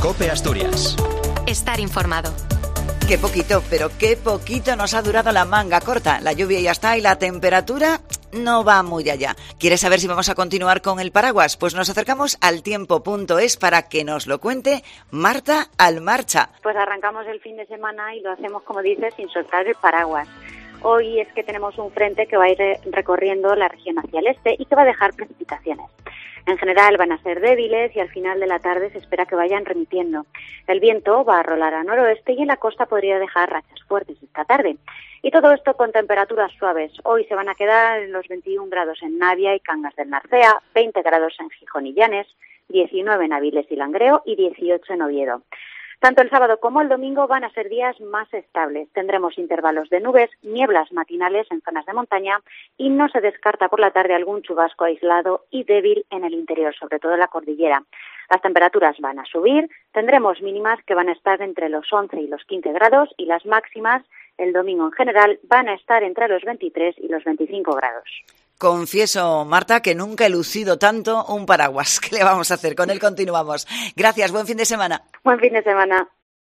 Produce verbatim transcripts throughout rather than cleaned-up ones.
COPE Asturias. Estar informado. Qué poquito, pero qué poquito nos ha durado la manga corta. La lluvia ya está y la temperatura no va muy allá. ¿Quieres saber si vamos a continuar con el paraguas? Pues nos acercamos al tiempo punto es para que nos lo cuente Marta Almarcha. Pues arrancamos el fin de semana y lo hacemos, como dices, sin soltar el paraguas. Hoy es que tenemos un frente que va a ir recorriendo la región hacia el este y que va a dejar precipitaciones. En general van a ser débiles y al final de la tarde se espera que vayan remitiendo. El viento va a rolar a noroeste y en la costa podría dejar rachas fuertes esta tarde. Y todo esto con temperaturas suaves. Hoy se van a quedar en los veintiún grados en Navia y Cangas del Narcea, veinte grados en Gijón y Llanes, diecinueve en Avilés y Langreo y dieciocho en Oviedo. Tanto el sábado como el domingo van a ser días más estables. Tendremos intervalos de nubes, nieblas matinales en zonas de montaña y no se descarta por la tarde algún chubasco aislado y débil en el interior, sobre todo en la cordillera. Las temperaturas van a subir, tendremos mínimas que van a estar entre los once y los quince grados y las máximas el domingo en general van a estar entre los veintitrés y los veinticinco grados. Confieso, Marta, que nunca he lucido tanto un paraguas. ¿Qué le vamos a hacer? Con él continuamos. Gracias, buen fin de semana. Buen fin de semana.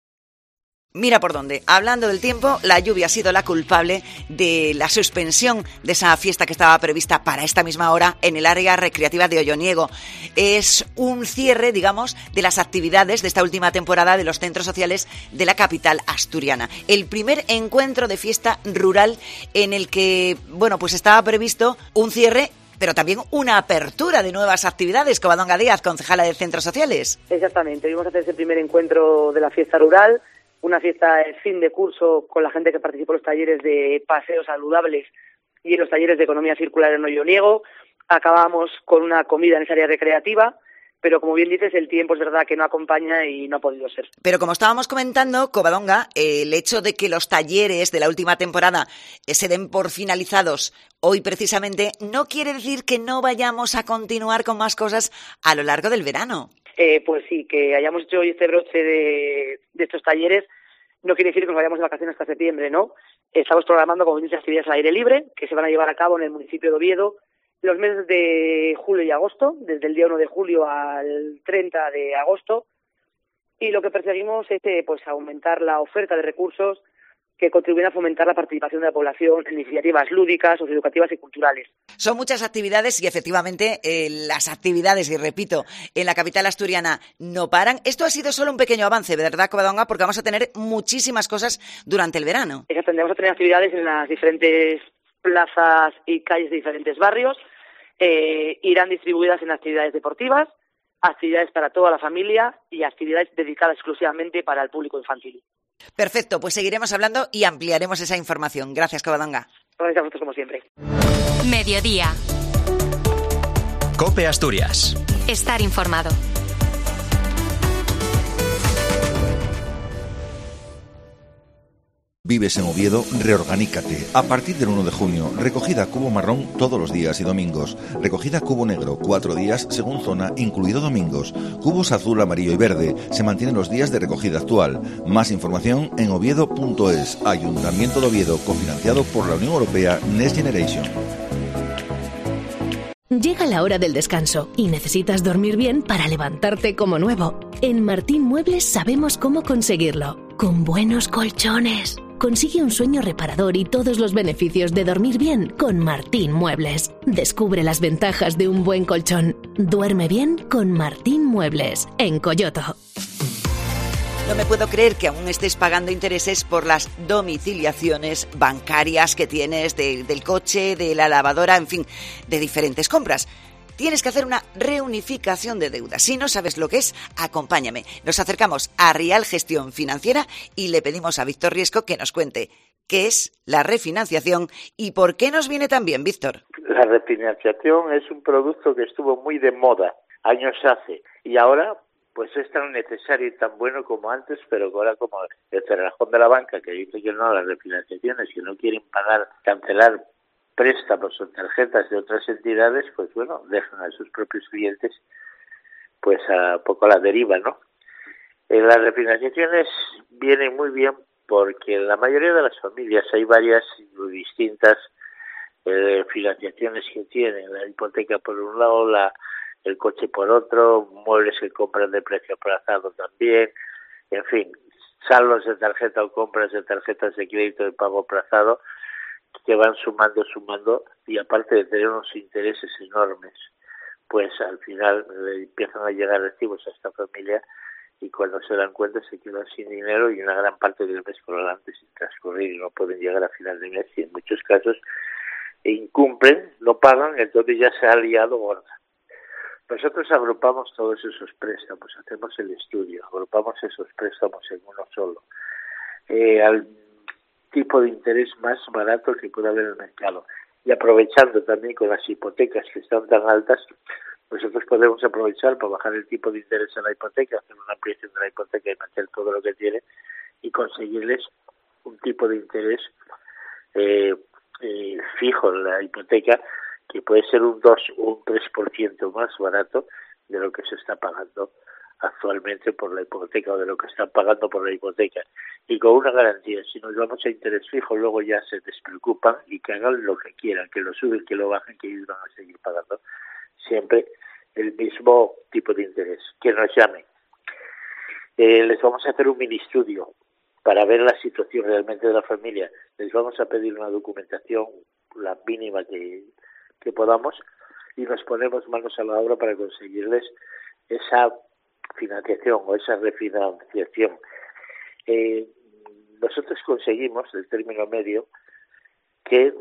Mira por dónde. Hablando del tiempo, la lluvia ha sido la culpable de la suspensión de esa fiesta que estaba prevista para esta misma hora en el área recreativa de Olloniego. Es un cierre, digamos, de las actividades de esta última temporada de los centros sociales de la capital asturiana. El primer encuentro de fiesta rural en el que, bueno, pues estaba previsto un cierre, pero también una apertura de nuevas actividades. Covadonga Díaz, concejala de Centros Sociales. Exactamente. Hoy vamos a hacer ese primer encuentro de la fiesta rural. Una fiesta de fin de curso con la gente que participó en los talleres de paseos saludables y en los talleres de economía circular en Olloniego. Acabamos con una comida en esa área recreativa, pero como bien dices, el tiempo es verdad que no acompaña y no ha podido ser. Pero como estábamos comentando, Covadonga, el hecho de que los talleres de la última temporada se den por finalizados hoy precisamente no quiere decir que no vayamos a continuar con más cosas a lo largo del verano. Eh, pues sí, que hayamos hecho hoy este broche de, de estos talleres no quiere decir que nos vayamos de vacaciones hasta septiembre, ¿no? Estamos programando, como dices, actividades al aire libre que se van a llevar a cabo en el municipio de Oviedo los meses de julio y agosto, desde el día uno de julio al treinta de agosto, y lo que perseguimos es eh, pues aumentar la oferta de recursos que contribuyen a fomentar la participación de la población en iniciativas lúdicas, socioeducativas y culturales. Son muchas actividades y efectivamente eh, las actividades, y repito, en la capital asturiana no paran. Esto ha sido solo un pequeño avance, ¿verdad, Covadonga? Porque vamos a tener muchísimas cosas durante el verano. Exacto, vamos a tener actividades en las diferentes plazas y calles de diferentes barrios. Eh, irán distribuidas en actividades deportivas, actividades para toda la familia y actividades dedicadas exclusivamente para el público infantil. Perfecto, pues seguiremos hablando y ampliaremos esa información. Gracias, Covadonga. Gracias a vosotros, como siempre. Mediodía. COPE Asturias. Estar informado. Vives en Oviedo, reorganícate. A partir del uno de junio, recogida cubo marrón todos los días y domingos. Recogida cubo negro, cuatro días según zona, incluido domingos. Cubos azul, amarillo y verde. Se mantienen los días de recogida actual. Más información en oviedo punto es. Ayuntamiento de Oviedo, cofinanciado por la Unión Europea Next Generation. Llega la hora del descanso y necesitas dormir bien para levantarte como nuevo. En Martín Muebles sabemos cómo conseguirlo. Con buenos colchones. Consigue un sueño reparador y todos los beneficios de dormir bien con Martín Muebles. Descubre las ventajas de un buen colchón. Duerme bien con Martín Muebles, en Coyoto. No me puedo creer que aún estés pagando intereses por las domiciliaciones bancarias que tienes de, del coche, de la lavadora, en fin, de diferentes compras. Tienes que hacer una reunificación de deudas. Si no sabes lo que es, acompáñame. Nos acercamos a Rial Gestión Financiera y le pedimos a Víctor Riesco que nos cuente qué es la refinanciación y por qué nos viene tan bien, Víctor. La refinanciación es un producto que estuvo muy de moda años hace y ahora pues es tan necesario y tan bueno como antes, pero ahora como el cerrajón de la banca que dice que no a las refinanciaciones, que no quieren pagar, cancelar préstamos o tarjetas de otras entidades, pues bueno, dejan a sus propios clientes pues a poco a la deriva, ¿no? Eh, las refinanciaciones vienen muy bien porque en la mayoría de las familias hay varias distintas eh, financiaciones que tienen, la hipoteca por un lado, la el coche por otro, muebles que compran de precio aplazado también, en fin, saldos de tarjeta o compras de tarjetas de crédito de pago aplazado que van sumando, sumando, y aparte de tener unos intereses enormes, pues al final le empiezan a llegar recibos a esta familia y cuando se dan cuenta se quedan sin dinero y una gran parte del mes por delante sin transcurrir y no pueden llegar a final de mes y en muchos casos incumplen, no pagan, entonces ya se ha liado gorda. Nosotros agrupamos todos esos préstamos, hacemos el estudio, agrupamos esos préstamos en uno solo, eh, al tipo de interés más barato que pueda haber en el mercado. Y aprovechando también con las hipotecas que están tan altas, nosotros podemos aprovechar para bajar el tipo de interés en la hipoteca, hacer una ampliación de la hipoteca y meter todo lo que tiene y conseguirles un tipo de interés eh, eh, fijo en la hipoteca que puede ser un dos o un tres por ciento más barato de lo que se está pagando actualmente por la hipoteca o de lo que están pagando por la hipoteca. Y con una garantía, si nos vamos a interés fijo, luego ya se despreocupan y que hagan lo que quieran, que lo suben, que lo bajen, que ellos van a seguir pagando siempre el mismo tipo de interés. Que nos llamen. Eh, les vamos a hacer un mini estudio para ver la situación realmente de la familia. Les vamos a pedir una documentación, la mínima que, que podamos, y nos ponemos manos a la obra para conseguirles esa financiación o esa refinanciación. Eh, nosotros conseguimos, el término medio, que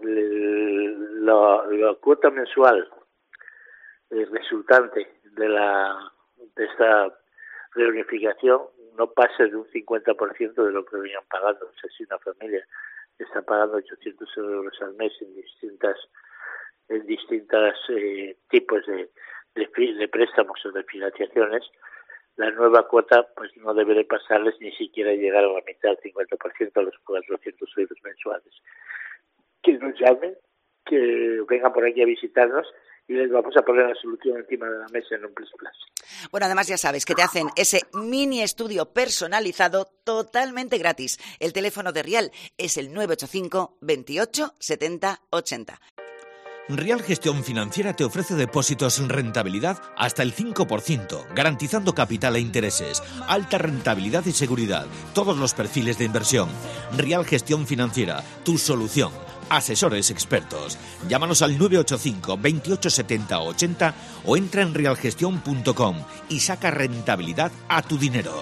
la, la cuota mensual eh, resultante de la de esta reunificación no pase de un cincuenta por ciento de lo que venían pagando. O sea, si una familia está pagando ochocientos euros al mes en distintas en distintas eh, tipos de, de, de préstamos o de financiaciones, la nueva cuota pues no deberá pasarles ni siquiera llegar a la mitad del cincuenta por ciento a los cuatrocientos euros mensuales. Que nos llamen, que vengan por aquí a visitarnos y les vamos a poner la solución encima de la mesa en un plus plus. Bueno, además ya sabes que te hacen ese mini estudio personalizado totalmente gratis. El teléfono de Rial es el nueve ocho cinco, veintiocho, setenta, ochenta. Rial Gestión Financiera te ofrece depósitos en rentabilidad hasta el cinco por ciento, garantizando capital e intereses, alta rentabilidad y seguridad, todos los perfiles de inversión. Rial Gestión Financiera, tu solución. Asesores expertos. Llámanos al nueve ocho cinco, veintiocho, setenta, ochenta o entra en rial gestión punto com y saca rentabilidad a tu dinero.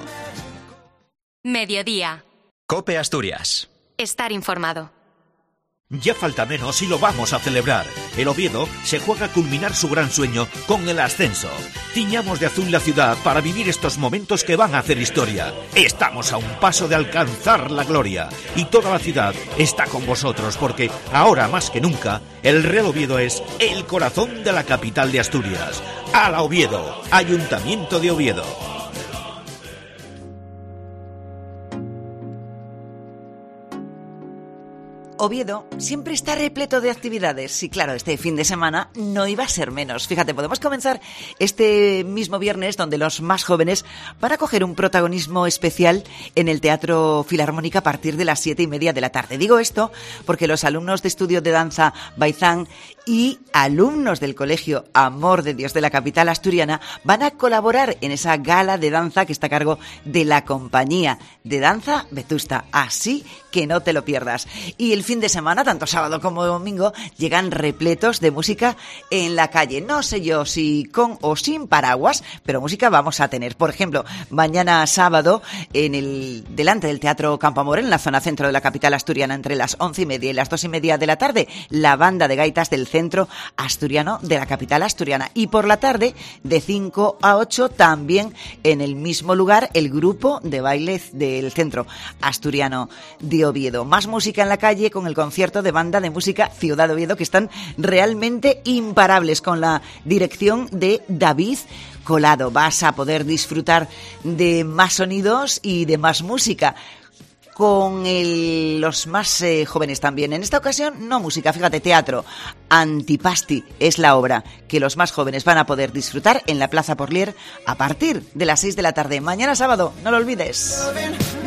Mediodía. COPE Asturias. Estar informado. Ya falta menos y lo vamos a celebrar. El Oviedo se juega a culminar su gran sueño con el ascenso. Tiñamos de azul la ciudad para vivir estos momentos que van a hacer historia. Estamos a un paso de alcanzar la gloria y toda la ciudad está con vosotros porque ahora más que nunca el Real Oviedo es el corazón de la capital de Asturias. ¡Hala Oviedo! Ayuntamiento de Oviedo. Oviedo siempre está repleto de actividades y claro, este fin de semana no iba a ser menos. Fíjate, podemos comenzar este mismo viernes donde los más jóvenes van a coger un protagonismo especial en el Teatro Filarmónica a partir de las siete y media de la tarde. Digo esto porque los alumnos de estudio de danza Baizán y alumnos del Colegio Amor de Dios de la capital asturiana van a colaborar en esa gala de danza que está a cargo de la compañía de danza Vetusta. Así que no te lo pierdas. Y el fin de semana, tanto sábado como domingo, llegan repletos de música en la calle. No sé yo si con o sin paraguas, pero música vamos a tener. Por ejemplo, mañana sábado, en el delante del Teatro Campo Amor, en la zona centro de la capital asturiana, entre las once y media y las dos y media de la tarde, la banda de gaitas del Centro Asturiano de la capital asturiana. Y por la tarde, de cinco a ocho, también en el mismo lugar, el grupo de baile del Centro Asturiano de Oviedo. Más música en la calle con el concierto de banda de música Ciudad de Oviedo, que están realmente imparables, con la dirección de David Colado. Vas a poder disfrutar de más sonidos y de más música con el, los más eh, jóvenes también. En esta ocasión no música, fíjate, teatro. Antipasti es la obra que los más jóvenes van a poder disfrutar en la Plaza Porlier a partir de las seis de la tarde. Mañana sábado, no lo olvides.